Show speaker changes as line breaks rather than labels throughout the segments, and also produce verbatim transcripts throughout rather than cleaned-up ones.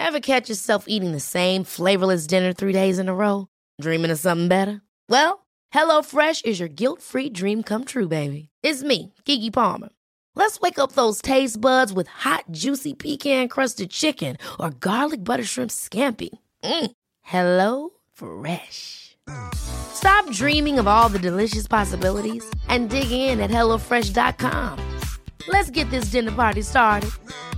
Ever catch yourself eating the same flavorless dinner three days in a row? Dreaming of something better? Well, HelloFresh is your guilt-free dream come true, baby. It's me, Keke Palmer. Let's wake up those taste buds with hot, juicy pecan-crusted chicken or garlic butter shrimp scampi. Mm. Hello Fresh. Stop dreaming of all the delicious possibilities and dig in at hello fresh dot com. Let's get this dinner party started.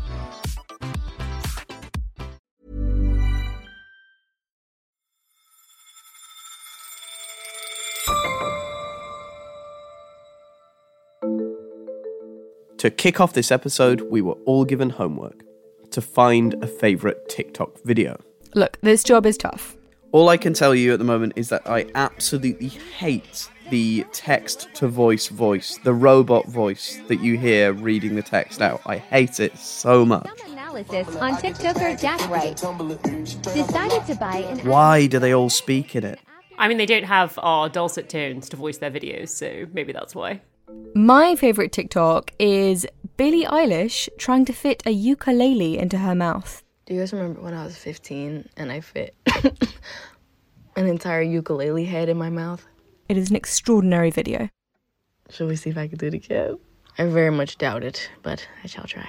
To kick off this episode, we were all given homework to find a favourite TikTok video.
Look, this job is tough.
All I can tell you at the moment is that I absolutely hate the text-to-voice voice, the robot voice that you hear reading the text out. I hate it so much.
Some analysis on TikToker Jack Wright decided to buy an...
Why do they all speak in it?
I mean, they don't have our dulcet tones to voice their videos, so maybe that's why.
My favourite TikTok is Billie Eilish trying to fit a ukulele into her mouth.
Do you guys remember when I was fifteen and I fit an entire ukulele head in my mouth?
It is an extraordinary video.
Shall we see if I can do it again? I very much doubt it, but I shall try.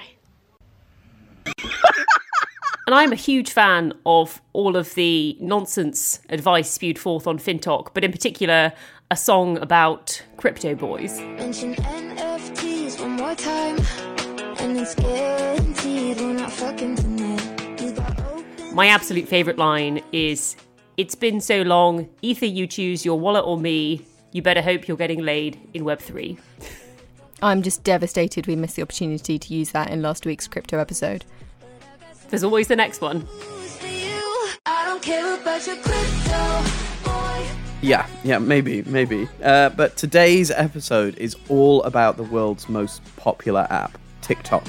And I'm a huge fan of all of the nonsense advice spewed forth on FinTok, but in particular, a song about crypto boys.
Mention N F Ts one more time, and it's guaranteed we're not fucking tonight. You got open...
My absolute favourite line is, "It's been so long, either you choose your wallet or me, you better hope you're getting laid in Web three.
I'm just devastated we missed the opportunity to use that in last week's crypto episode.
There's always the next one.
I don't care about your crypto, boy.
Yeah, yeah, maybe, maybe. Uh, but today's episode is all about the world's most popular app, TikTok.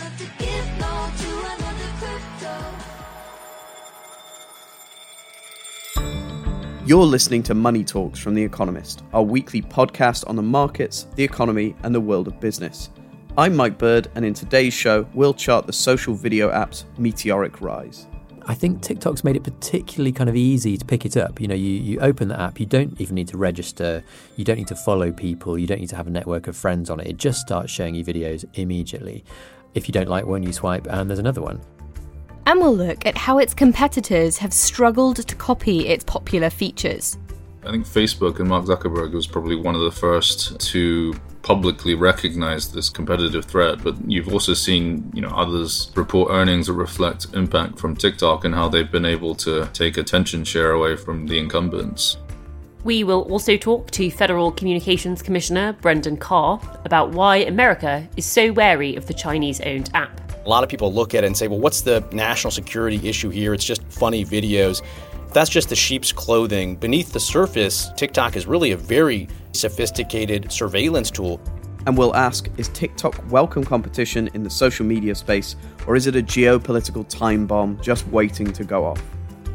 You're listening to Money Talks from The Economist, our weekly podcast on the markets, the economy, and the world of business. I'm Mike Bird, and in today's show, we'll chart the social video app's meteoric rise.
I think TikTok's made it particularly kind of easy to pick it up. You know, you, you open the app, you don't even need to register, you don't need to follow people, you don't need to have a network of friends on it. It just starts showing you videos immediately. If you don't like one, you swipe, and there's another one.
And we'll look at how its competitors have struggled to copy its popular features.
I think Facebook and Mark Zuckerberg was probably one of the first to publicly recognize this competitive threat, but you've also seen, you know, others report earnings that reflect impact from TikTok and how they've been able to take attention share away from the incumbents.
We will also talk to Federal Communications Commissioner Brendan Carr about why America is so wary of the Chinese-owned app.
A lot of people look at it and say, well, what's the national security issue here? It's just funny videos. That's just the sheep's clothing. Beneath the surface, TikTok is really a very sophisticated surveillance tool.
And we'll ask, is TikTok welcome competition in the social media space, or is it a geopolitical time bomb just waiting to go off?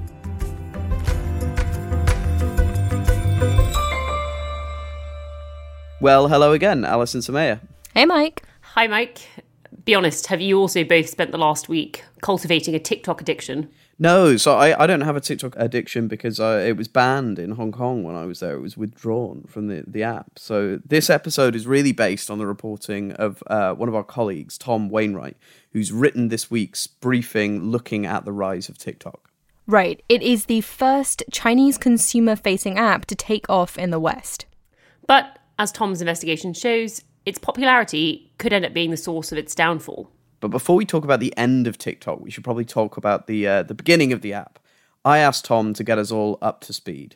Well, hello again, Alice and Samaya.
Hey, Mike.
Hi, Mike. Be honest, have you also both spent the last week cultivating a TikTok addiction?
No, so I, I don't have a TikTok addiction because uh, it was banned in Hong Kong when I was there. It was withdrawn from the, the app. So this episode is really based on the reporting of uh, one of our colleagues, Tom Wainwright, who's written this week's briefing looking at the rise of TikTok.
Right. It is the first Chinese consumer-facing app to take off in the West.
But as Tom's investigation shows, its popularity could end up being the source of its downfall.
But before we talk about the end of TikTok, we should probably talk about the uh, the beginning of the app. I asked Tom to get us all up to speed.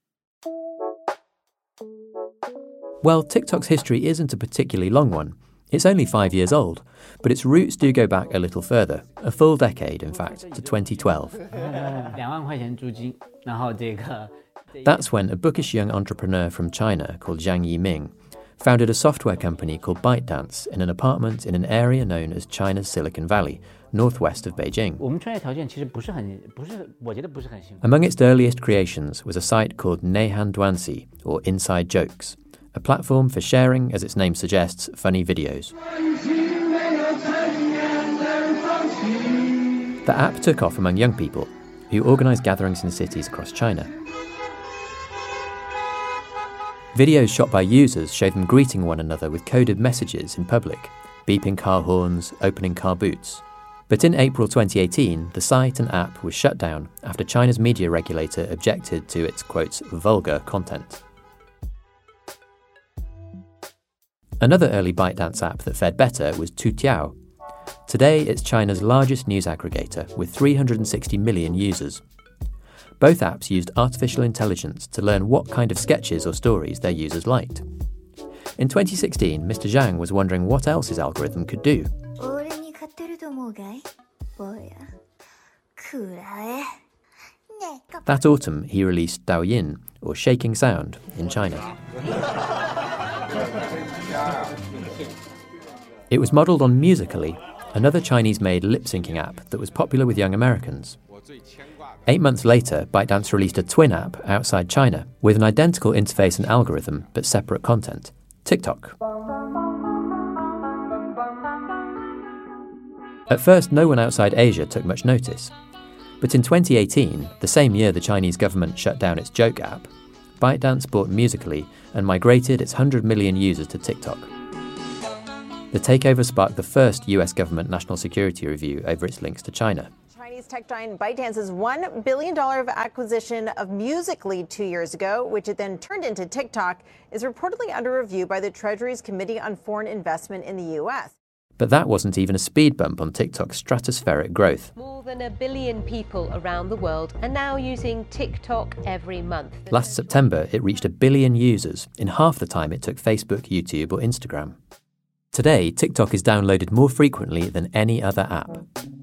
Well, TikTok's history isn't a particularly long one. It's only five years old, but its roots do go back a little further, a full decade, in fact, to twenty twelve. That's when a bookish young entrepreneur from China called Zhang Yiming founded a software company called ByteDance in an apartment in an area known as China's Silicon Valley, northwest of Beijing. Among its earliest creations was a site called Neihan Duanxi, or Inside Jokes, a platform for sharing, as its name suggests, funny videos. The app took off among young people who organised gatherings in cities across China. Videos shot by users showed them greeting one another with coded messages in public, beeping car horns, opening car boots. But in April twenty eighteen, the site and app was shut down after China's media regulator objected to its, quote, vulgar content. Another early ByteDance app that fared better was Toutiao. Today, it's China's largest news aggregator with three hundred sixty million users. Both apps used artificial intelligence to learn what kind of sketches or stories their users liked. In twenty sixteen, Mister Zhang was wondering what else his algorithm could do. That autumn, he released Douyin, or Shaking Sound, in China. It was modelled on Musical.ly, another Chinese-made lip-syncing app that was popular with young Americans. Eight months later, ByteDance released a twin app outside China with an identical interface and algorithm but separate content, TikTok. At first, no one outside Asia took much notice. But in twenty eighteen, the same year the Chinese government shut down its joke app, ByteDance bought Musical.ly and migrated its one hundred million users to TikTok. The takeover sparked the first U S government national security review over its links to China.
Chinese tech giant ByteDance's one billion dollars acquisition of Musical.ly two years ago, which it then turned into TikTok, is reportedly under review by the Treasury's Committee on Foreign Investment in the U S.
But that wasn't even a speed bump on TikTok's stratospheric growth.
More than a billion people around the world are now using TikTok every month.
Last September, it reached a billion users in half the time it took Facebook, YouTube, or Instagram. Today, TikTok is downloaded more frequently than any other app.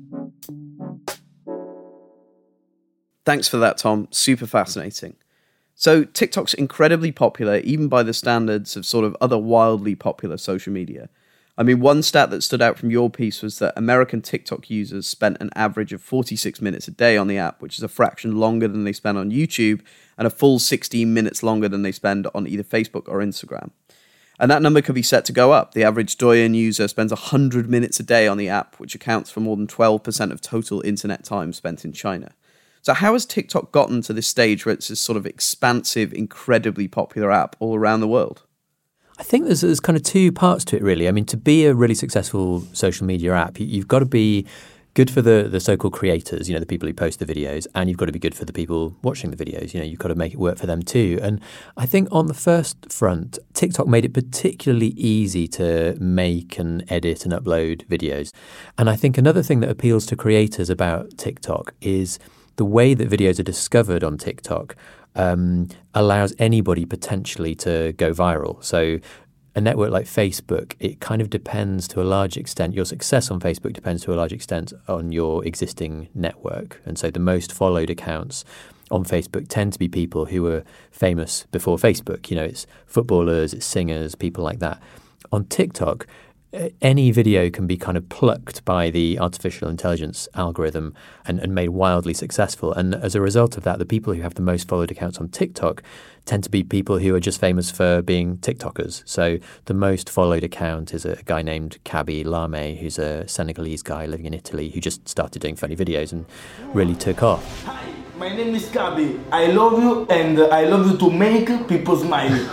Thanks for that, Tom. Super fascinating. So TikTok's incredibly popular, even by the standards of sort of other wildly popular social media. I mean, one stat that stood out from your piece was that American TikTok users spent an average of forty-six minutes a day on the app, which is a fraction longer than they spend on YouTube and a full sixteen minutes longer than they spend on either Facebook or Instagram. And that number could be set to go up. The average Douyin user spends one hundred minutes a day on the app, which accounts for more than twelve percent of total internet time spent in China. So how has TikTok gotten to this stage where it's this sort of expansive, incredibly popular app all around the world?
I think there's, there's kind of two parts to it, really. I mean, to be a really successful social media app, you, you've got to be good for the, the so-called creators, you know, the people who post the videos, and you've got to be good for the people watching the videos. You know, you've got to make it work for them too. And I think on the first front, TikTok made it particularly easy to make and edit and upload videos. And I think another thing that appeals to creators about TikTok is the way that videos are discovered on TikTok um, allows anybody potentially to go viral. So a network like Facebook, it kind of depends to a large extent, your success on Facebook depends to a large extent on your existing network. And so the most followed accounts on Facebook tend to be people who were famous before Facebook. You know, it's footballers, it's singers, people like that. On TikTok, any video can be kind of plucked by the artificial intelligence algorithm and, and made wildly successful. And as a result of that, the people who have the most followed accounts on TikTok tend to be people who are just famous for being TikTokers. So the most followed account is a guy named Kaby Lame, who's a Senegalese guy living in Italy who just started doing funny videos and really took off.
Hi, my name is Kaby. I love you and I love you to make people smile.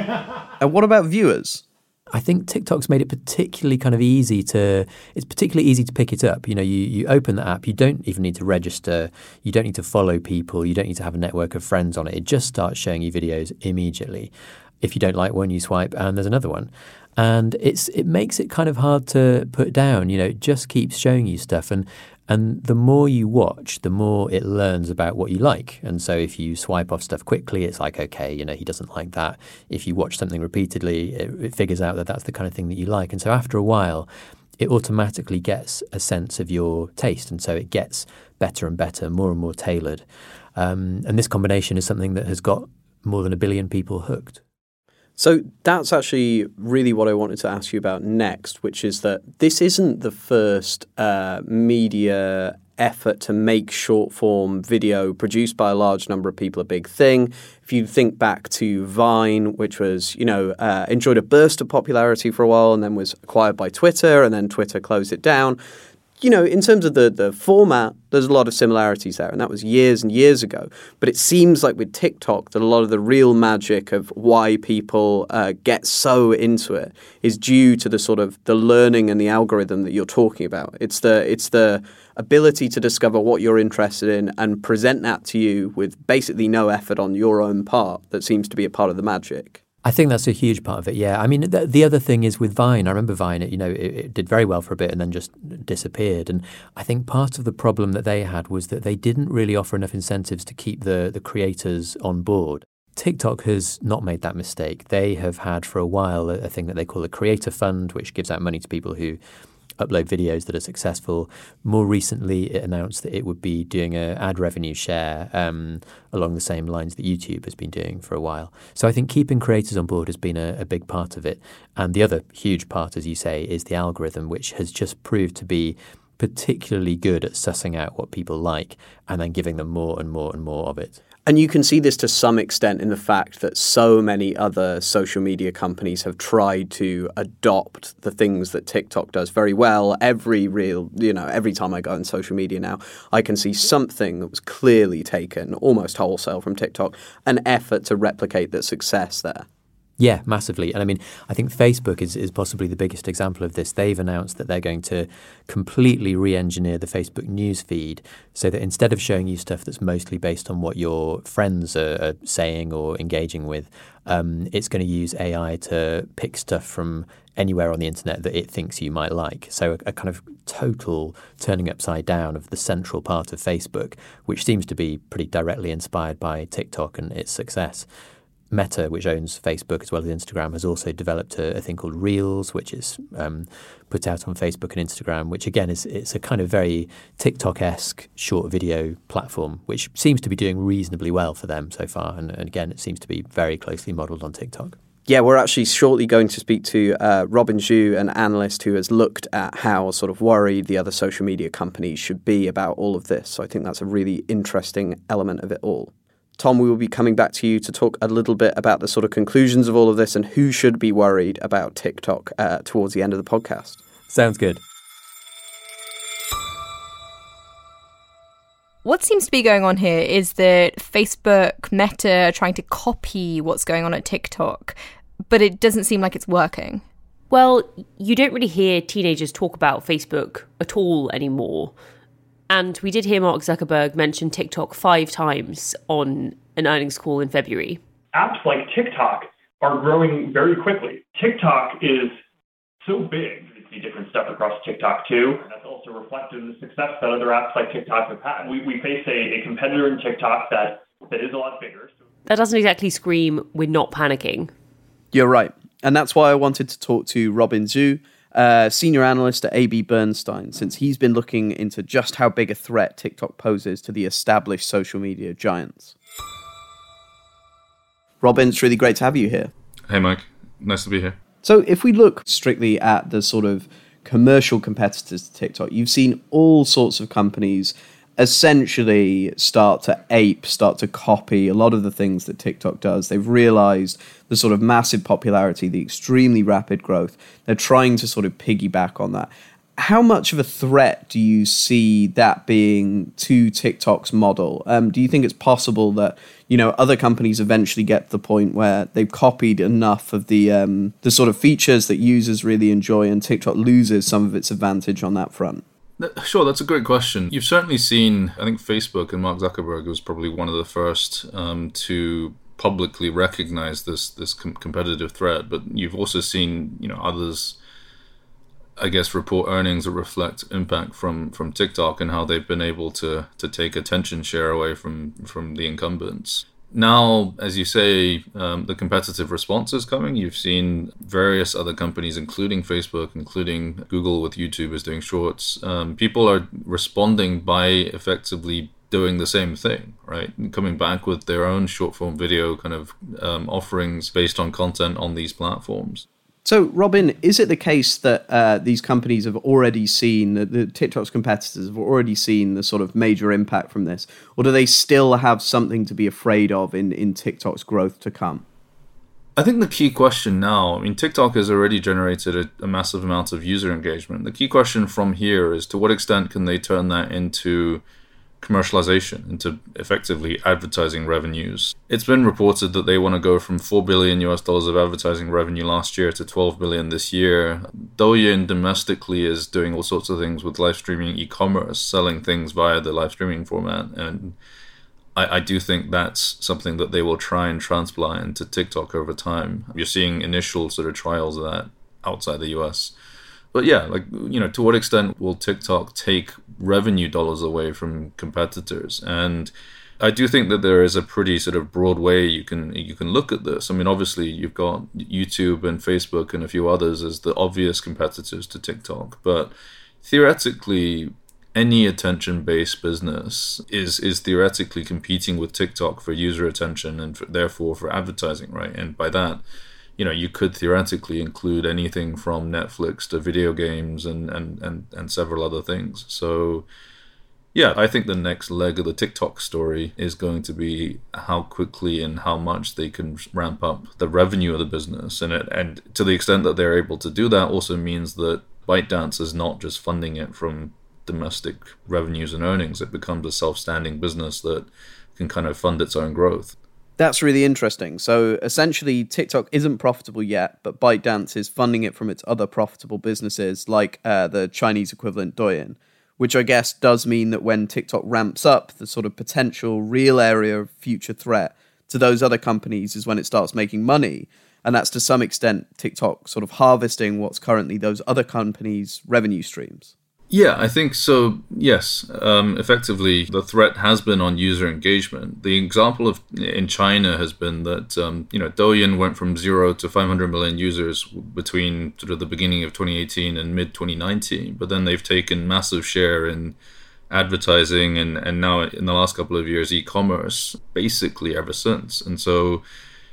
And what about viewers?
I think TikTok's made it particularly kind of easy to, it's particularly easy to pick it up. You know, you, you open the app, you don't even need to register, you don't need to follow people, you don't need to have a network of friends on it. It just starts showing you videos immediately. If you don't like one, you swipe and there's another one. And it's it makes it kind of hard to put down, you know, it just keeps showing you stuff. And And the more you watch, the more it learns about what you like. And so if you swipe off stuff quickly, it's like, okay, you know, he doesn't like that. If you watch something repeatedly, it, it figures out that that's the kind of thing that you like. And so after a while, it automatically gets a sense of your taste. And so it gets better and better, more and more tailored. Um, and this combination is something that has got more than a billion people hooked.
So that's actually really what I wanted to ask you about next, which is that this isn't the first uh, media effort to make short-form video produced by a large number of people a big thing. If you think back to Vine, which was, you know, uh, enjoyed a burst of popularity for a while and then was acquired by Twitter, and then Twitter closed it down. you know, in terms of the, the format, there's a lot of similarities there, and that was years and years ago. But it seems like with TikTok that a lot of the real magic of why people uh, get so into it is due to the sort of the learning and the algorithm that you're talking about. It's the it's the ability to discover what you're interested in and present that to you with basically no effort on your own part that seems to be a part of the magic.
I think that's a huge part of it, yeah. I mean, the, the other thing is with Vine. I remember Vine, you know, it, it did very well for a bit and then just disappeared. And I think part of the problem that they had was that they didn't really offer enough incentives to keep the, the creators on board. TikTok has not made that mistake. They have had for a while a, a thing that they call a creator fund, which gives out money to people who upload videos that are successful. More recently, it announced that it would be doing a ad revenue share um, along the same lines that YouTube has been doing for a while. So I think keeping creators on board has been a, a big part of it. And the other huge part, as you say, is the algorithm, which has just proved to be particularly good at sussing out what people like and then giving them more and more and more of it.
And you can see this to some extent in the fact that so many other social media companies have tried to adopt the things that TikTok does very well. Every real, you know, every time I go on social media now, I can see something that was clearly taken almost wholesale from TikTok, an effort to replicate the success there.
Yeah, massively. And I mean, I think Facebook is, is possibly the biggest example of this. They've announced that they're going to completely re-engineer the Facebook news feed so that instead of showing you stuff that's mostly based on what your friends are, are saying or engaging with, um, it's going to use A I to pick stuff from anywhere on the internet that it thinks you might like. So a, a kind of total turning upside down of the central part of Facebook, which seems to be pretty directly inspired by TikTok and its success. Meta, which owns Facebook as well as Instagram, has also developed a, a thing called Reels, which is um, put out on Facebook and Instagram, which again is it's a kind of very TikTok-esque short video platform, which seems to be doing reasonably well for them so far. And, and again, it seems to be very closely modelled on TikTok.
Yeah, we're actually shortly going to speak to uh, Robin Zhu, an analyst who has looked at how sort of worried the other social media companies should be about all of this. So I think that's a really interesting element of it all. Tom, we will be coming back to you to talk a little bit about the sort of conclusions of all of this and who should be worried about TikTok uh, towards the end of the podcast.
Sounds good.
What seems to be going on here is that Facebook, Meta are trying to copy what's going on at TikTok, but it doesn't seem like it's working.
Well, you don't really hear teenagers talk about Facebook at all anymore. And we did hear Mark Zuckerberg mention TikTok five times on an earnings call in February.
Apps like TikTok are growing very quickly. TikTok is so big. You see different stuff across TikTok too. And that's also reflected in the success that other apps like TikTok have had. We, we face a, a competitor in TikTok that, that is a lot bigger.
That doesn't exactly scream, we're not panicking.
You're right. And that's why I wanted to talk to Robin Zhu, Uh, senior analyst at A B Bernstein, since he's been looking into just how big a threat TikTok poses to the established social media giants. Robin, it's really great to have you here.
Hey, Mike. Nice to be here.
So if we look strictly at the sort of commercial competitors to TikTok, you've seen all sorts of companies essentially start to ape, start to copy a lot of the things that TikTok does. They've realized the sort of massive popularity, the extremely rapid growth. They're trying to sort of piggyback on that. How much of a threat do you see that being to TikTok's model? Um, do you think it's possible that, you know, other companies eventually get to the point where they've copied enough of the um, the sort of features that users really enjoy and TikTok loses some of its advantage on that front?
Sure, that's a great question. You've certainly seen, I think Facebook and Mark Zuckerberg was probably one of the first um, to publicly recognize this this com- competitive threat, but you've also seen, you know, others, I guess, report earnings that reflect impact from, from TikTok and how they've been able to to take attention share away from, from the incumbents. Now, as you say, um, the competitive response is coming. You've seen various other companies, including Facebook, including Google with YouTube is doing shorts. Um, people are responding by effectively doing the same thing, right? Coming back with their own short form video kind of um, offerings based on content on these platforms.
So, Robin, is it the case that uh, these companies have already seen, the, the TikTok's competitors have already seen the sort of major impact from this? Or do they still have something to be afraid of in, in TikTok's growth to come?
I think the key question now, I mean, TikTok has already generated a, a massive amount of user engagement. The key question from here is to what extent can they turn that into commercialization, into effectively advertising revenues. It's been reported that they want to go from four billion U S dollars of advertising revenue last year to twelve billion this year. Douyin domestically is doing all sorts of things with live streaming e-commerce, selling things via the live streaming format. And I, I do think that's something that they will try and transplant into TikTok over time. You're seeing initial sort of trials of that outside the U S. But yeah, like, you know, to what extent will TikTok take revenue dollars away from competitors? And I do think that there is a pretty sort of broad way you can you can look at this. I mean, obviously, you've got YouTube and Facebook and a few others as the obvious competitors to TikTok. But theoretically, any attention-based business is is theoretically competing with TikTok for user attention and for, therefore for advertising, right? And by that, you know, you could theoretically include anything from Netflix to video games and, and, and, and several other things. So, yeah, I think the next leg of the TikTok story is going to be how quickly and how much they can ramp up the revenue of the business. And, it, and to the extent that they're able to do that also means that ByteDance is not just funding it from domestic revenues and earnings. It becomes a self-standing business that can kind of fund its own growth.
That's really interesting. So essentially, TikTok isn't profitable yet, but ByteDance is funding it from its other profitable businesses, like uh, the Chinese equivalent Douyin, which I guess does mean that when TikTok ramps up, the sort of potential real area of future threat to those other companies is when it starts making money. And that's to some extent TikTok sort of harvesting what's currently those other companies' revenue streams.
Yeah, I think so. Yes, um, effectively, the threat has been on user engagement. The example of in China has been that um, you know Douyin went from zero to five hundred million users between sort of the beginning of twenty eighteen and mid twenty nineteen. But then they've taken massive share in advertising and and now in the last couple of years e-commerce basically ever since. And so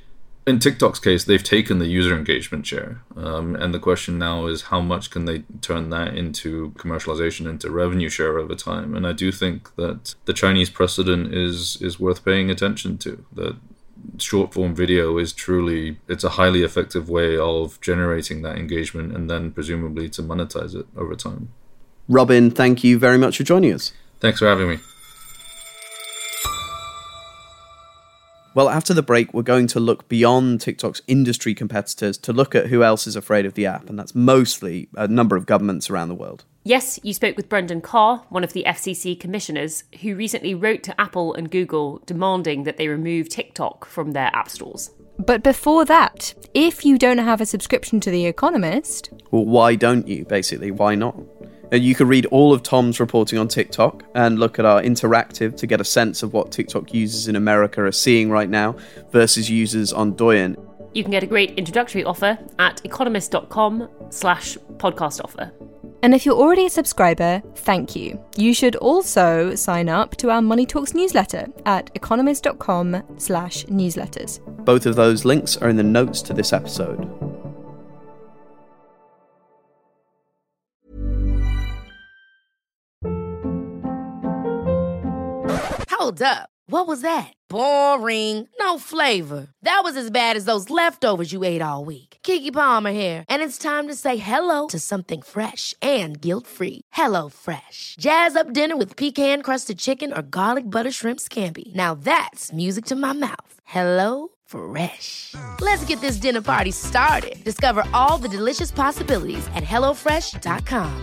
in TikTok's case, they've taken the user engagement share. Um, and the question now is how much can they turn that into commercialization, into revenue share over time? And I do think that the Chinese precedent is is worth paying attention to, that short form video is truly, it's a highly effective way of generating that engagement and then presumably to monetize it over time.
Robin, thank you very much for joining us.
Thanks for having me.
Well, after the break, we're going to look beyond TikTok's industry competitors to look at who else is afraid of the app, and that's mostly a number of governments around the world.
Yes, you spoke with Brendan Carr, one of the F C C commissioners, who recently wrote to Apple and Google demanding that they remove TikTok from their app stores.
But before that, if you don't have a subscription to The Economist...
Well, why don't you, basically? Why not? You can read all of Tom's reporting on TikTok and look at our interactive to get a sense of what TikTok users in America are seeing right now versus users on Douyin.
You can get a great introductory offer at economist.com slash podcast offer.
And if you're already a subscriber, thank you. You should also sign up to our Money Talks newsletter at economist.com slash newsletters.
Both of those links are in the notes to this episode.
Hold up. What was that? Boring. No flavor. That was as bad as those leftovers you ate all week. Keke Palmer here, and it's time to say hello to something fresh and guilt-free. Hello Fresh. Jazz up dinner with pecan-crusted chicken or garlic butter shrimp scampi. Now that's music to my mouth. Hello Fresh. Let's get this dinner party started. Discover all the delicious possibilities at hello fresh dot com.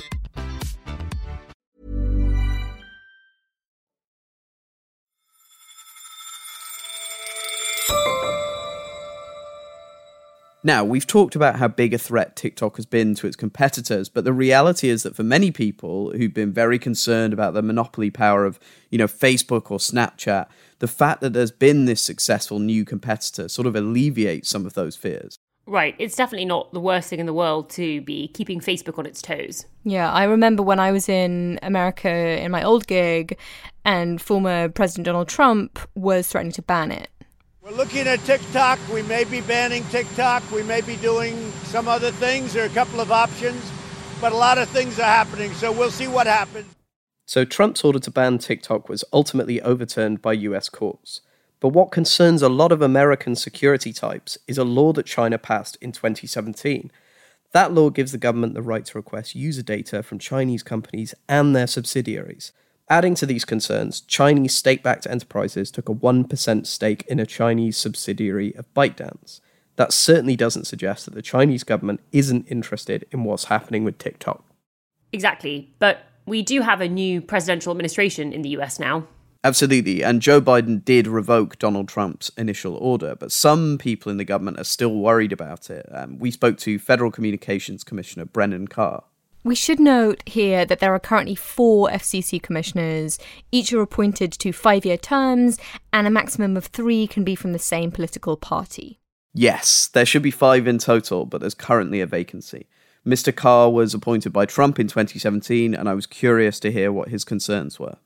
Now, we've talked about how big a threat TikTok has been to its competitors, but the reality is that for many people who've been very concerned about the monopoly power of, you know, Facebook or Snapchat, the fact that there's been this successful new competitor sort of alleviates some of those fears.
Right, it's definitely not the worst thing in the world to be keeping Facebook on its toes.
Yeah, I remember when I was in America in my old gig and former President Donald Trump was threatening to ban it.
We're looking at TikTok. We may be banning TikTok. We may be doing some other things. There are a couple of options, but a lot of things are happening, so we'll see what happens.
So Trump's order to ban TikTok was ultimately overturned by U S courts.
But what concerns a lot of American security types is a law that China passed in twenty seventeen. That law gives the government the right to request user data from Chinese companies and their subsidiaries. Adding to these concerns, Chinese state-backed enterprises took a one percent stake in a Chinese subsidiary of ByteDance. That certainly doesn't suggest that the Chinese government isn't interested in what's happening with TikTok.
Exactly. But we do have a new presidential administration in the U S now.
Absolutely, and Joe Biden did revoke Donald Trump's initial order, but some people in the government are still worried about it. Um, we spoke to Federal Communications Commissioner Brennan Carr.
We should note here that there are currently four F C C commissioners. Each are appointed to five-year terms, and a maximum of three can be from the same political party.
Yes, there should be five in total, but there's currently a vacancy. Mister Carr was appointed by Trump in twenty seventeen, and I was curious to hear what his concerns were.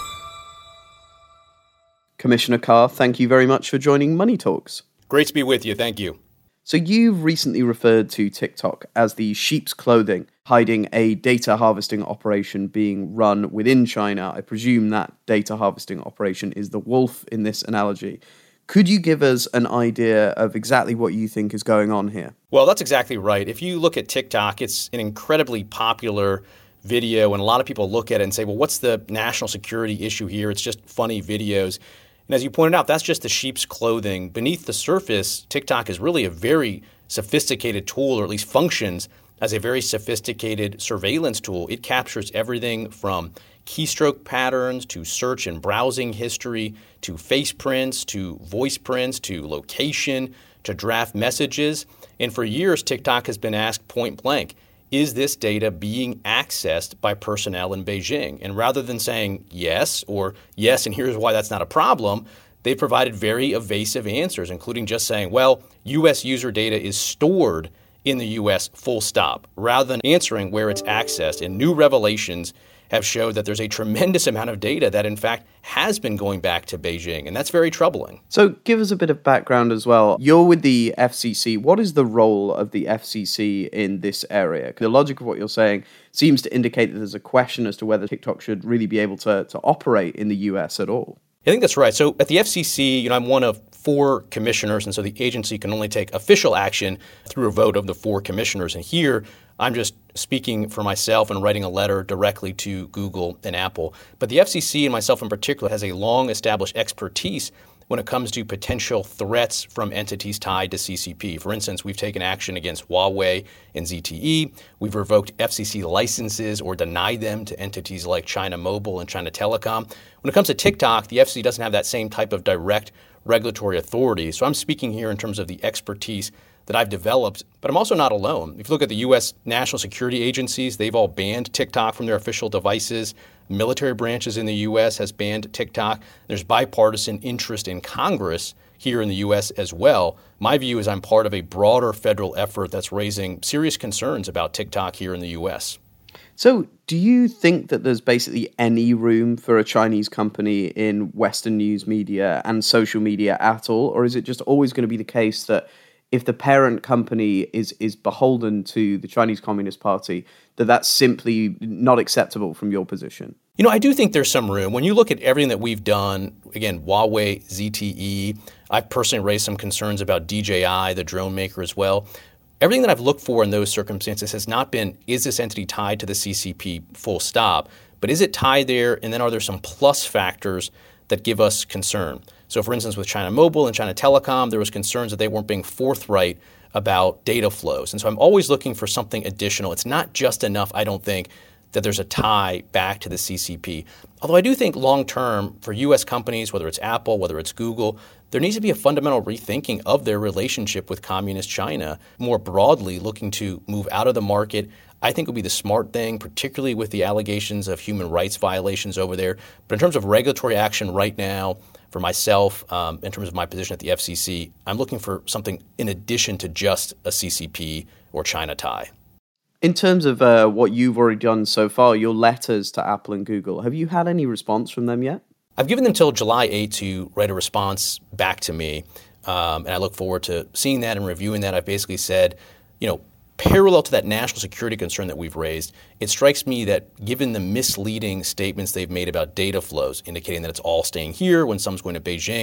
Commissioner Carr, thank you very much for joining Money Talks.
Great to be with you. Thank you.
So you've recently referred to TikTok as the sheep's clothing, hiding a data harvesting operation being run within China. I presume that data harvesting operation is the wolf in this analogy. Could you give us an idea of exactly what you think is going on here?
Well, that's exactly right. If you look at TikTok, it's an incredibly popular video, and a lot of people look at it and say, well, what's the national security issue here? It's just funny videos. And as you pointed out, that's just the sheep's clothing. Beneath the surface, TikTok is really a very sophisticated tool, or at least functions as a very sophisticated surveillance tool. It captures everything from keystroke patterns to search and browsing history to face prints to voice prints to location to draft messages. And for years, TikTok has been asked point blank, is this data being accessed by personnel in Beijing? And rather than saying yes or yes, and here's why that's not a problem, they provided very evasive answers, including just saying, well, U S user data is stored in the U S full stop, rather than answering where it's accessed. And new revelations have showed that there's a tremendous amount of data that, in fact, has been going back to Beijing, and that's very troubling.
So give us a bit of background as well. You're with the F C C. What is the role of the F C C in this area? The logic of what you're saying seems to indicate that there's a question as to whether TikTok should really be able to, to operate in the U S at all.
I think that's right. So at the F C C, you know, I'm one of four commissioners, and so the agency can only take official action through a vote of the four commissioners. And here, I'm just speaking for myself and writing a letter directly to Google and Apple. But the F C C, and myself in particular, has a long-established expertise when it comes to potential threats from entities tied to C C P. For instance, we've taken action against Huawei and Z T E. We've revoked F C C licenses or denied them to entities like China Mobile and China Telecom. When it comes to TikTok, the F C C doesn't have that same type of direct regulatory authority. So I'm speaking here in terms of the expertise that I've developed, but I'm also not alone. If you look at the U S national security agencies, they've all banned TikTok from their official devices. Military branches in the U S has banned TikTok. There's bipartisan interest in Congress here in the U S as well. My view is I'm part of a broader federal effort that's raising serious concerns about TikTok here in the U S.
So do you think that there's basically any room for a Chinese company in Western news media and social media at all? Or is it just always going to be the case that if the parent company is is beholden to the Chinese Communist Party, that that's simply not acceptable from your position?
You know, I do think there's some room. When you look at everything that we've done, again, Huawei, Z T E, I've personally raised some concerns about D J I, the drone maker as well. Everything that I've looked for in those circumstances has not been, is this entity tied to the C C P full stop, but is it tied there, and then are there some plus factors that give us concern? So for instance, with China Mobile and China Telecom, there was concerns that they weren't being forthright about data flows. And so I'm always looking for something additional. It's not just enough, I don't think, that there's a tie back to the C C P. Although I do think long term for U S companies, whether it's Apple, whether it's Google, there needs to be a fundamental rethinking of their relationship with communist China. More broadly, looking to move out of the market, I think would be the smart thing, particularly with the allegations of human rights violations over there. But in terms of regulatory action right now, for myself, um, in terms of my position at the F C C, I'm looking for something in addition to just a C C P or China tie.
In terms of uh, what you've already done so far, your letters to Apple and Google, have you had any response from them yet?
I've given them until July eighth to write a response back to me, um, and I look forward to seeing that and reviewing that. I've basically said, you know, parallel to that national security concern that we've raised, it strikes me that given the misleading statements they've made about data flows, indicating that it's all staying here when some's going to Beijing,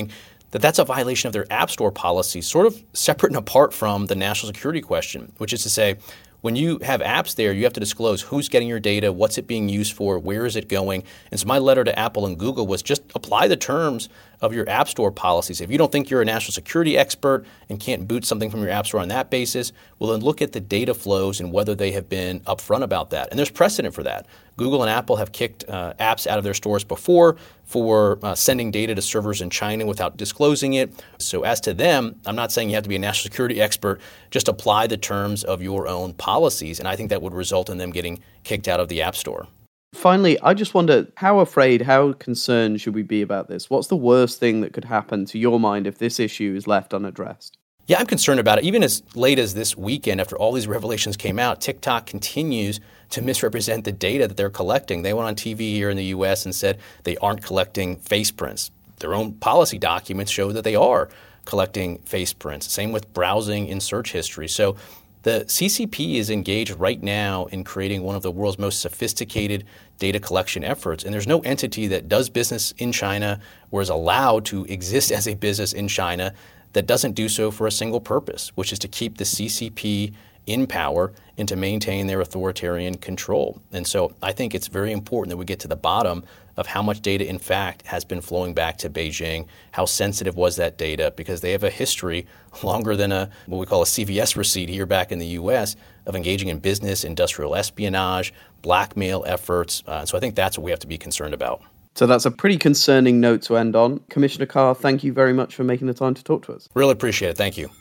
that that's a violation of their App Store policy, sort of separate and apart from the national security question, which is to say, when you have apps there, you have to disclose who's getting your data, what's it being used for, where is it going. And so my letter to Apple and Google was just apply the terms of your App Store policies. If you don't think you're a national security expert and can't boot something from your App Store on that basis, well, then look at the data flows and whether they have been upfront about that. And there's precedent for that. Google and Apple have kicked uh, apps out of their stores before for uh, sending data to servers in China without disclosing it. So as to them, I'm not saying you have to be a national security expert. Just apply the terms of your own policies. And I think that would result in them getting kicked out of the App Store.
Finally, I just wonder, how afraid, how concerned should we be about this? What's the worst thing that could happen to your mind if this issue is left unaddressed?
Yeah, I'm concerned about it. Even as late as this weekend, after all these revelations came out, TikTok continues to misrepresent the data that they're collecting. They went on T V here in the U S and said they aren't collecting face prints. Their own policy documents show that they are collecting face prints. Same with browsing in search history. So the C C P is engaged right now in creating one of the world's most sophisticated data collection efforts. And there's no entity that does business in China or is allowed to exist as a business in China that doesn't do so for a single purpose, which is to keep the C C P in power and to maintain their authoritarian control. And so I think it's very important that we get to the bottom of how much data, in fact, has been flowing back to Beijing, how sensitive was that data, because they have a history longer than a what we call a C V S receipt here back in the U S of engaging in business, industrial espionage, blackmail efforts. Uh, so I think that's what we have to be concerned about.
So that's a pretty concerning note to end on. Commissioner Carr, thank you very much for making the time to talk to us.
Really appreciate it. Thank you.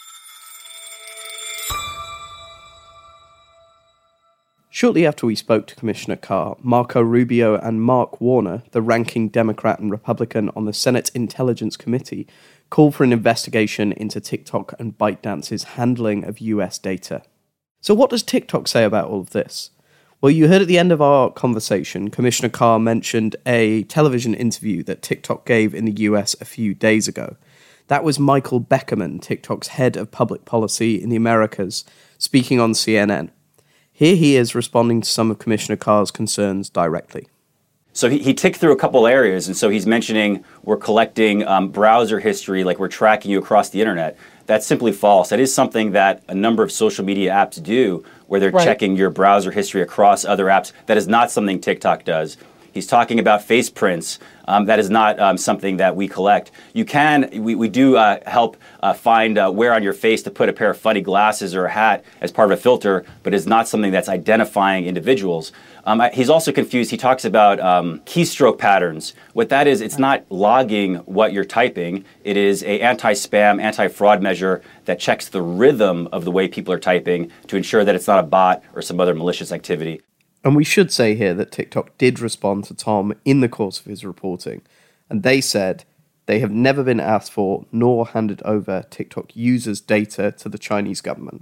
Shortly after we spoke to Commissioner Carr, Marco Rubio and Mark Warner, the ranking Democrat and Republican on the Senate Intelligence Committee, called for an investigation into TikTok and ByteDance's handling of U S data. So what does TikTok say about all of this? Well, you heard at the end of our conversation, Commissioner Carr mentioned a television interview that TikTok gave in the U S a few days ago. That was Michael Beckerman, TikTok's head of public policy in the Americas, speaking on C N N. Here he is responding to some of Commissioner Carr's concerns directly.
So he, he ticked through a couple areas, and so he's mentioning we're collecting um, browser history, like we're tracking you across the internet. That's simply false. That is something that a number of social media apps do, where they're right. checking your browser history across other apps. That is not something TikTok does. He's talking about face prints. Um, that is not um, something that we collect. You can, we, we do uh, help uh, find uh, where on your face to put a pair of funny glasses or a hat as part of a filter, but it's not something that's identifying individuals. Um, he's also confused. He talks about um, keystroke patterns. What that is, it's not logging what you're typing. It is a anti-spam, anti-fraud measure that checks the rhythm of the way people are typing to ensure that it's not a bot or some other malicious activity.
And we should say here that TikTok did respond to Tom in the course of his reporting, and they said they have never been asked for nor handed over TikTok users' data to the Chinese government.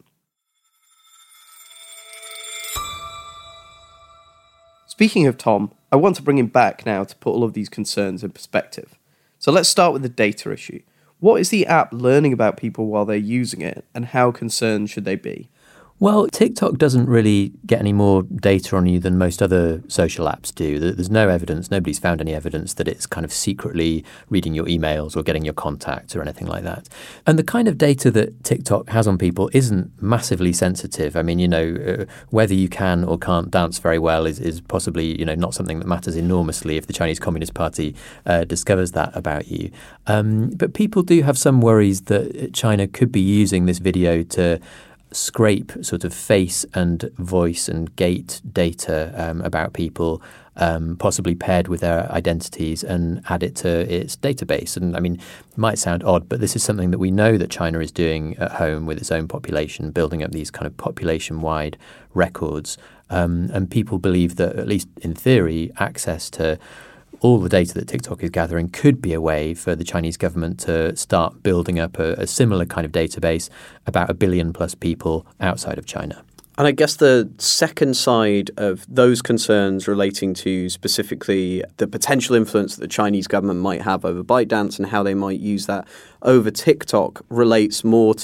Speaking of Tom, I want to bring him back now to put all of these concerns in perspective. So let's start with the data issue. What is the app learning about people while they're using it, and how concerned should they be?
Well, TikTok doesn't really get any more data on you than most other social apps do. There's no evidence, nobody's found any evidence that it's kind of secretly reading your emails or getting your contacts or anything like that. And the kind of data that TikTok has on people isn't massively sensitive. I mean, you know, uh, whether you can or can't dance very well is, is possibly, you know, not something that matters enormously if the Chinese Communist Party uh, discovers that about you. Um, but people do have some worries that China could be using this video to scrape sort of face and voice and gait data um, about people, um, possibly paired with their identities, and add it to its database. And I mean, it might sound odd, but this is something that we know that China is doing at home with its own population, building up these kind of population-wide records. Um, and people believe that, at least in theory, access to all the data that TikTok is gathering could be a way for the Chinese government to start building up a, a similar kind of database about a billion plus people outside of China.
And I guess the second side of those concerns relating to specifically the potential influence that the Chinese government might have over ByteDance and how they might use that over TikTok relates more to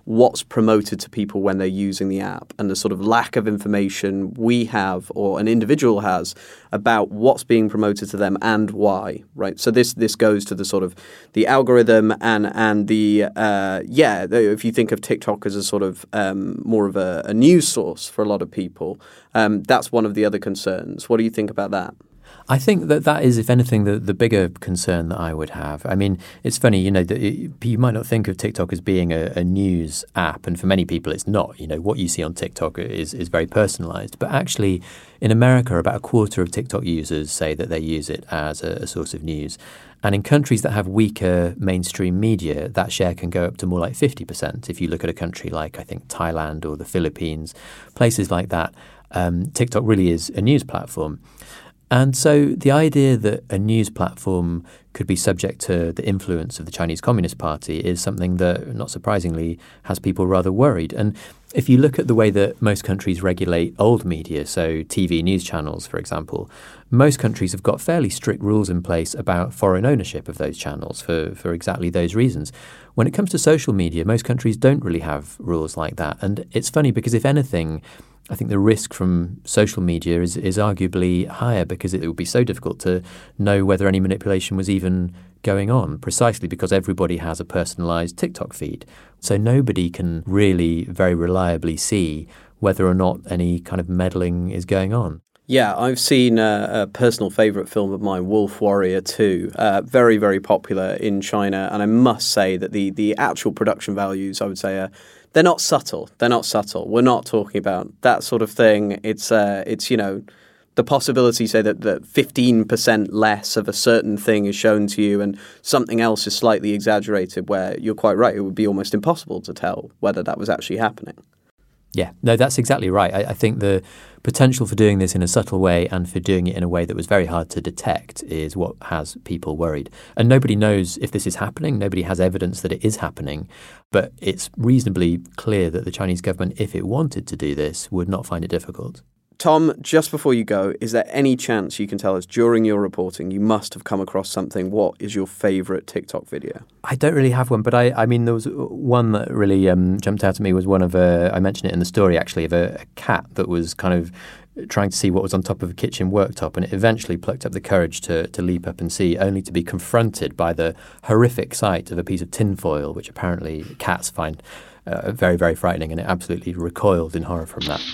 what's promoted to people when they're using the app, and the sort of lack of information we have or an individual has about what's being promoted to them and why, right? So this this goes to the sort of the algorithm and and the uh, yeah. If you think of TikTok as a sort of um, more of a, a news source for a lot of people, um, that's one of the other concerns. What do you think about that?
I think that that is, if anything, the, the bigger concern that I would have. I mean, it's funny, you know, that it, you might not think of TikTok as being a, a news app, and for many people it's not. You know, what you see on TikTok is, is very personalized. But actually, in America, about a quarter of TikTok users say that they use it as a, a source of news. And in countries that have weaker mainstream media, that share can go up to more like fifty percent. If you look at a country like, I think, Thailand or the Philippines, places like that, um, TikTok really is a news platform. And so the idea that a news platform could be subject to the influence of the Chinese Communist Party is something that, not surprisingly, has people rather worried. And if you look at the way that most countries regulate old media, so T V news channels, for example, most countries have got fairly strict rules in place about foreign ownership of those channels for, for exactly those reasons. When it comes to social media, most countries don't really have rules like that. And it's funny because, if anything, I think the risk from social media is, is arguably higher because it would be so difficult to know whether any manipulation was even going on, precisely because everybody has a personalised TikTok feed. So nobody can really very reliably see whether or not any kind of meddling is going on.
Yeah, I've seen a, a personal favourite film of mine, Wolf Warrior two, uh, very, very popular in China. And I must say that the, the actual production values, I would say, are they're not subtle. They're not subtle. We're not talking about that sort of thing. It's, uh, it's you know, the possibility, say, that, that fifteen percent less of a certain thing is shown to you and something else is slightly exaggerated, where you're quite right, it would be almost impossible to tell whether that was actually happening.
Yeah, no, that's exactly right. I, I think the potential for doing this in a subtle way and for doing it in a way that was very hard to detect is what has people worried. And nobody knows if this is happening. Nobody has evidence that it is happening. But it's reasonably clear that the Chinese government, if it wanted to do this, would not find it difficult.
Tom, just before you go, is there any chance you can tell us during your reporting you must have come across something? What is your favourite TikTok video?
I don't really have one, but I, I mean, there was one that really um, jumped out at me was one of a, I mentioned it in the story actually, of a, a cat that was kind of trying to see what was on top of a kitchen worktop, and it eventually plucked up the courage to, to leap up and see, only to be confronted by the horrific sight of a piece of tinfoil, which apparently cats find uh, very, very frightening, and it absolutely recoiled in horror from that.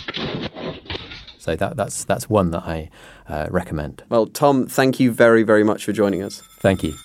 So that, that's that's one that I uh, recommend.
Well, Tom, thank you very, very much for joining us.
Thank you.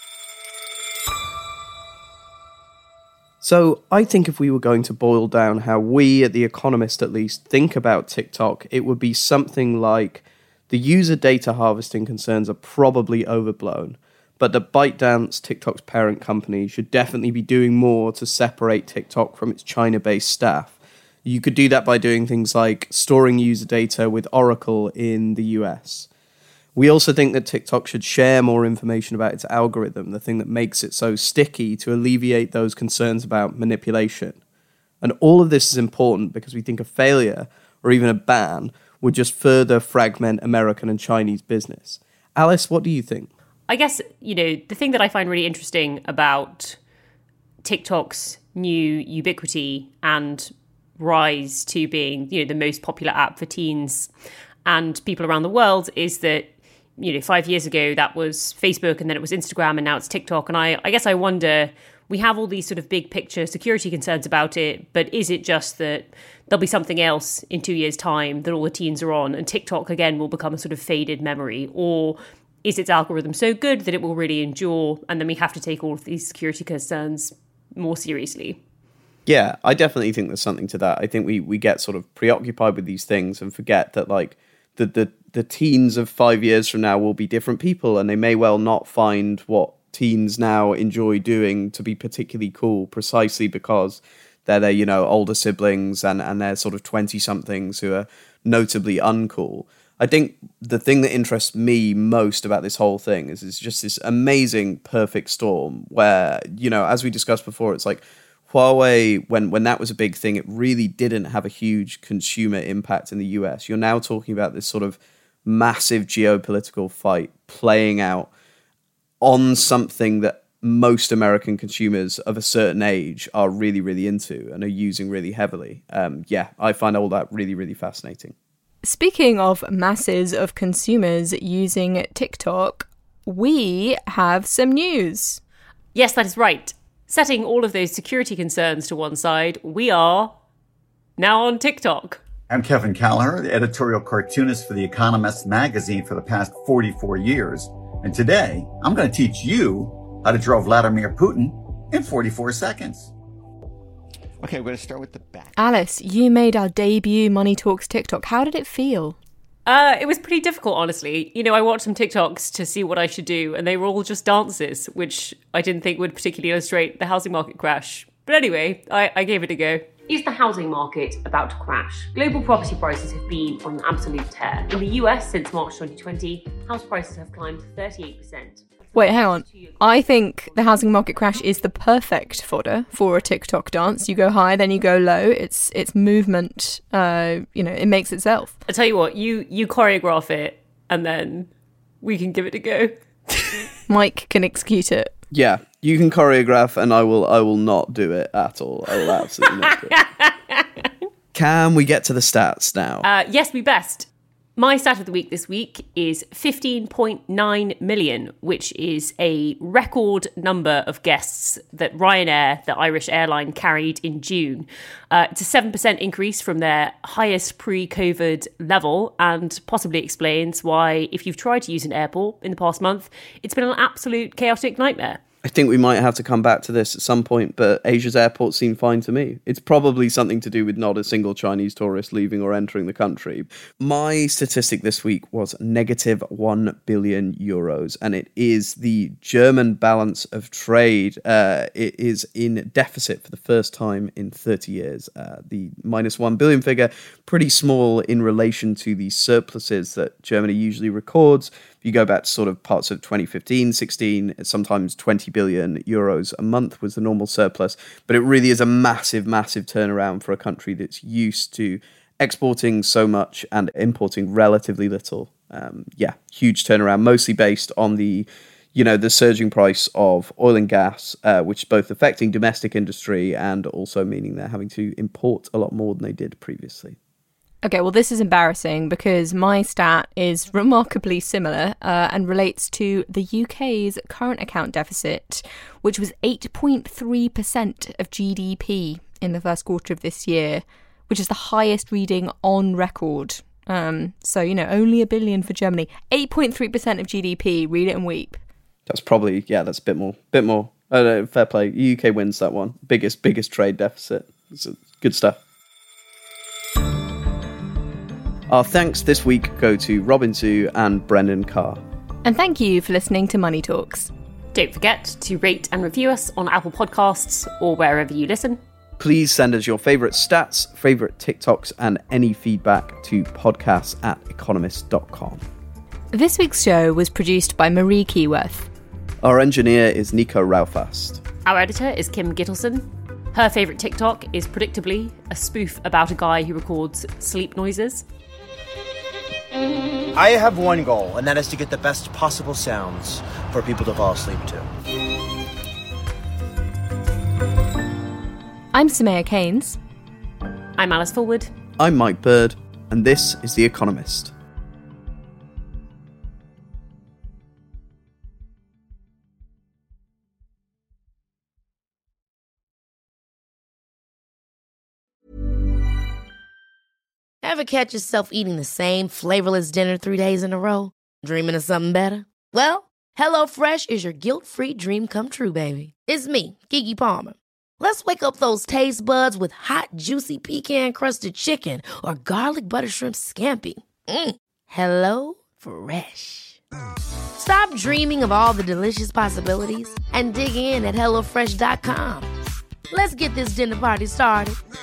So I think if we were going to boil down how we at The Economist at least think about TikTok, it would be something like the user data harvesting concerns are probably overblown, but that ByteDance, TikTok's parent company, should definitely be doing more to separate TikTok from its China-based staff. You could do that by doing things like storing user data with Oracle in the U S. We also think that TikTok should share more information about its algorithm, the thing that makes it so sticky, to alleviate those concerns about manipulation. And all of this is important because we think a failure, or even a ban, would just further fragment American and Chinese business. Alice, what do you think?
I guess, you know, the thing that I find really interesting about TikTok's new ubiquity and rise to being, you know, the most popular app for teens and people around the world is that, you know, five years ago that was Facebook, and then it was Instagram, and now it's TikTok. And I, I guess I wonder, we have all these sort of big picture security concerns about it, but is it just that there'll be something else in two years' time that all the teens are on, and TikTok again will become a sort of faded memory? Or is its algorithm so good that it will really endure, and then we have to take all of these security concerns more seriously?
Yeah, I definitely think there's something to that. I think we, we get sort of preoccupied with these things and forget that, like, the, the, the teens of five years from now will be different people, and they may well not find what teens now enjoy doing to be particularly cool, precisely because they're their, you know, older siblings and, and they're sort of twenty-somethings who are notably uncool. I think the thing that interests me most about this whole thing is it's just this amazing perfect storm where, you know, as we discussed before, it's like, Huawei, when, when that was a big thing, it really didn't have a huge consumer impact in the U S. You're now talking about this sort of massive geopolitical fight playing out on something that most American consumers of a certain age are really, really into and are using really heavily. Um, yeah, I find all that really, really fascinating.
Speaking of masses of consumers using TikTok, we have some news.
Yes, that is right. Setting all of those security concerns to one side, we are now on TikTok.
I'm Kevin Callagher, the editorial cartoonist for The Economist magazine for the past forty-four years. And today, I'm going to teach you how to draw Vladimir Putin in forty-four seconds. Okay, we're going to start with the back.
Alice, you made our debut Money Talks TikTok. How did it feel?
Uh, it was pretty difficult, honestly. You know, I watched some TikToks to see what I should do, and they were all just dances, which I didn't think would particularly illustrate the housing market crash. But anyway, I, I gave it a go.
Is the housing market about to crash? Global property prices have been on an absolute tear. In the U S, since March twenty twenty, house prices have climbed thirty-eight percent.
Wait, hang on. I think the housing market crash is the perfect fodder for a TikTok dance. You go high, then you go low. It's it's movement. Uh, you know, it makes itself.
I tell you what, you you choreograph it, and then we can give it a go.
Mike can execute it.
Yeah, you can choreograph, and I will. I will not do it at all. I will absolutely not do it. Can we get to the stats now?
Uh, yes, we best. My stat of the week this week is fifteen point nine million, which is a record number of guests that Ryanair, the Irish airline, carried in June. Uh, it's a seven percent increase from their highest pre-COVID level, and possibly explains why, if you've tried to use an airport in the past month, it's been an absolute chaotic nightmare.
I think we might have to come back to this at some point, but Asia's airports seem fine to me. It's probably something to do with not a single Chinese tourist leaving or entering the country. My statistic this week was negative one billion euros, and it is the German balance of trade. Uh, it is in deficit for the first time in thirty years. Uh, the minus one billion figure, pretty small in relation to the surpluses that Germany usually records. You go back to sort of parts of twenty fifteen, sixteen, sometimes twenty billion euros a month was the normal surplus. But it really is a massive, massive turnaround for a country that's used to exporting so much and importing relatively little. Um, yeah, huge turnaround, mostly based on the, you know, the surging price of oil and gas, uh, which is both affecting domestic industry and also meaning they're having to import a lot more than they did previously.
Okay, well, this is embarrassing because my stat is remarkably similar uh, and relates to the U K's current account deficit, which was eight point three percent of G D P in the first quarter of this year, which is the highest reading on record. Um, so, you know, only a billion for Germany. eight point three percent of G D P, read it and weep.
That's probably, yeah, that's a bit more, bit more. Oh, no, fair play. U K wins that one. Biggest, biggest trade deficit. It's good stuff. Our thanks this week go to Robin Zhu and Brendan Carr.
And thank you for listening to Money Talks.
Don't forget to rate and review us on Apple Podcasts or wherever you listen.
Please send us your favourite stats, favourite TikToks, and any feedback to podcasts at economist dot com.
This week's show was produced by Marie Keyworth.
Our engineer is Nico Raufast.
Our editor is Kim Gittleson. Her favourite TikTok is predictably a spoof about a guy who records sleep noises.
I have one goal, and that is to get the best possible sounds for people to fall asleep to.
I'm Samaya Keynes.
I'm Alice Forward.
I'm Mike Bird, and this is The Economist.
Ever catch yourself eating the same flavorless dinner three days in a row? Dreaming of something better? Well, HelloFresh is your guilt-free dream come true, baby. It's me, Keke Palmer. Let's wake up those taste buds with hot, juicy pecan-crusted chicken or garlic butter shrimp scampi. Mm. Hello Fresh. Stop dreaming of all the delicious possibilities and dig in at hello fresh dot com. Let's get this dinner party started.